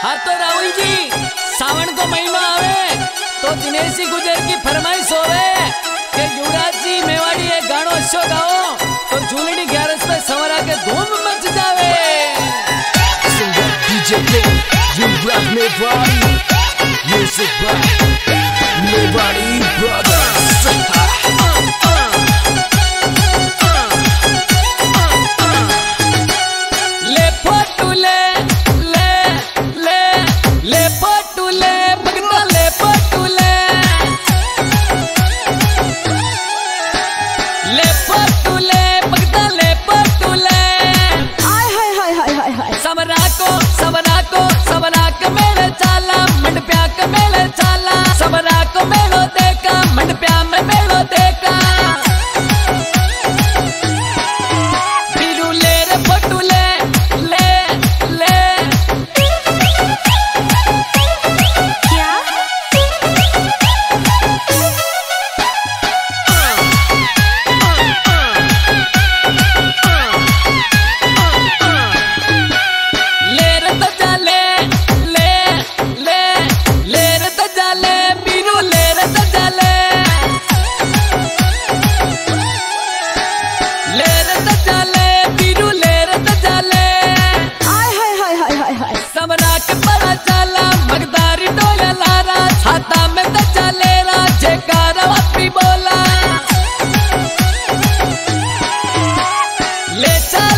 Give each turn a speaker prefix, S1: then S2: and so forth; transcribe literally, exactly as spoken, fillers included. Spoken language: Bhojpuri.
S1: हाँ तो राहुल जी, सावन को महीना आवे तो दिनेश जी गुजर की फरमाइश होवे कि युवराज जी मेवाड़ी एक गानो अच्छो गाओ तो झूलनी ग्यारस पे सवरा के धूम मच जावे।
S2: Music by Mewaड़ी Brothers।
S1: सबरा को सबरा को सबरा के मेरे चाला मंडप्या के मेरे चाला सबरा को मेलो देखा मंडप्या में मेलो देखा बिरू ले रे फोटू ले ले ले
S3: क्या
S1: सबरा के बड़ा चाला मगदारी डोले लारा छाता में तो चले रा जयकारा वापी बोला ले चा